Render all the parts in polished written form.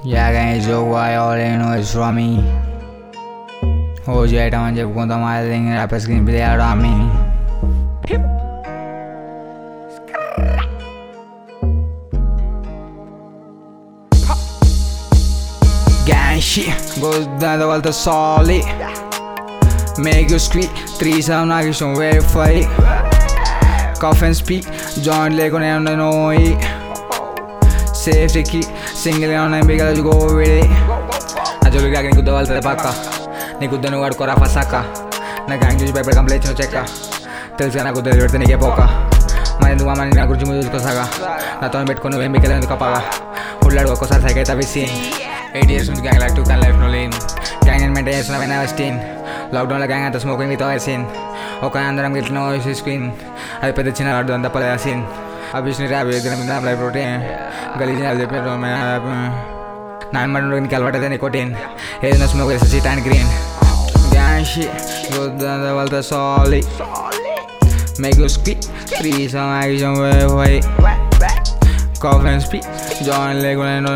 Yeah, guys, so why all you know is from me. OG item అని చెప్పుకుంటాం అది rappers కి play ఆడడం మీ gang shit goes down the wall to solid make you squeak 3-7 Nagesham verify cough and speak joint లేకుండా నేను safety key single on and big as go with it అజలు గాకి నీకు దవాల్తది పక్క నీకు దను వాడుకోరా ఫసాక నా గ్యాంగ్ చూసి భయపడి కంప్లైంట్ చెక్క తెలుసుగా నాకు వద్దు పెడితే నీకే పోక మరి ఎందుకు అమ్మని నా గురించి ముందు చూసుకోసాగా నాతో పెట్టుకుని నువ్వేం బిగ్గలేదు ఎందుకు కప్పగా ఉళ్ళాడు ఒక్కోసారి సైకి అయితే విసి 8 years నుంచి gang life 2 can life no lean gang నేను మెయింటైన్ చేస్తున్నా when I was teen లాక్డౌన్లో గ్యాంగ్ అంతా స్మోకింగ్ విత్ ఆయిల్ సీన్ ఒక అందరం ఇట్లా స్క్రీన్ అది పెద్ద చిన్న అడ్డు అంతా పదే సీన్ అభిష్ని ర్యాప్ చేద్దాం లైఫ్ రొటీన్ గలీజ్ చెప్పారు నాన్ మటన్ నీకు అలవాటు అయితే నికోటీన్ ఏదైనా స్మోక్ చేస్తే seat and green gang shit వాళ్ళతో solid make you speak 3-7 action why cough and speak join లేకుండా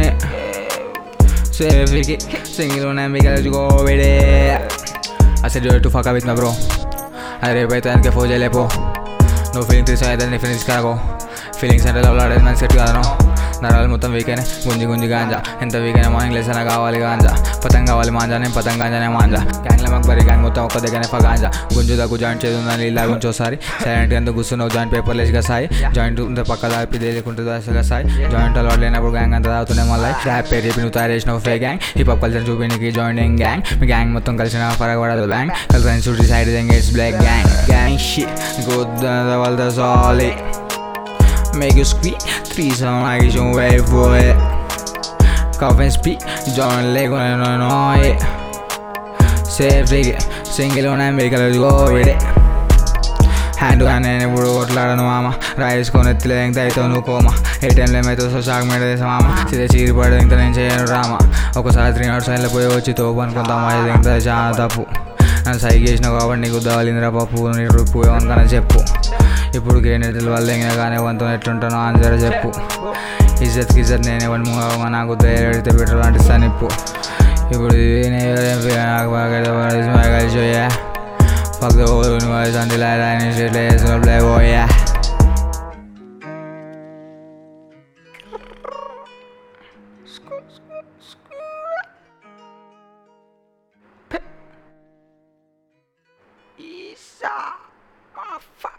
సేఫ్కి సింగిల్ ఉన్నాయి మీకు గో విడే అసలు టు ఫక్ విత్ నా బ్రో అది రేపు అయితే దానికి ఫోన్ చేయలేపో నువ్వు ఫీలింగ్ తీసుకో నీ ఫీలింగ్స్ కాగో ఫీలింగ్స్ అంటే లవ్ ఆడేది మనకి సెట్ కాదను నరాలు మొత్తం వీకైనా గుంజి గాంజా ఎంత వీకైనా మార్నింగ్ లేసైనా కావాలి గాంజా పతంగ్ కావాలి మాంజా నేను పతంగ్ గాంజానే మాంజా గ్యాంగ్లో మాకు బరీ గ్యాంగ్ మొత్తం ఒక్క దగ్గరనే గాంజా గుంజు దగ్గు జాయింట్ చేస్తుందని ఇలా గురించి ఒకసారి సైలెంట్గా ఎంత కూర్చున్నావు జాయింట్ పేపర్ లేచిగా సాయి జాయింట్ పక్క దాపి లేకుంటుంది అసలుగా సాయి జాయింట్ అలవాటు లేనప్పుడు గ్యాంగ్ అంతా తాగుతున్నాయి మళ్ళీ ర్యాప్ పేరు చెప్పి నువ్వు తయారు చేసిన ఫే గ్యాంగ్ హిప్ హాప్ కల్చర్ చూపించడానికి జాయినింగ్ గ్యాంగ్ మీ గ్యాంగ్ మొత్తం కలిసిన ఫరక్ పడదు బ్యాంగ్ కలిసి చూసి side engage block gang shit good వాళ్ళతో solid make you squeak 3-7 action wait for it cough and speak join leg on no it safety single on and make us go with it hand to hand and ఇప్పుడు కొట్లాడను మామ రాయేసుకొని ఎత్తులే ఇంకా అయితే నువ్వు coma ఏ టైంలో ఏమైతే shock మీద మామ సిద్ధ చీరిపడి ఇంకా నేను చేయను రామా ఒకసారి 3 hours సైన్లో పోయి వచ్చి తోపు అనుకుంటాం అది ఇంకా చాలా తప్పు నన్ను సైకి చేసినావు కాబట్టి నీకు దవాలిందిరా పప్పు నీకు పోయావనుకన్నా చెప్పు ఇప్పుడు గ్రేనేట్ల వల్ల ఇంకా కానీ వంతో ఎట్లుంటానో ఆన్సర్ చెప్పు ఇజ్జత్ గిజ్జత్ నేను ఎవరి నాకు ధైర్యడితే బెటర్ అంటిస్తాను ఇప్పుడు నాకు బాగా కలిసి fuck the whole universe until I die in shit let's go play boy yeah Isa, my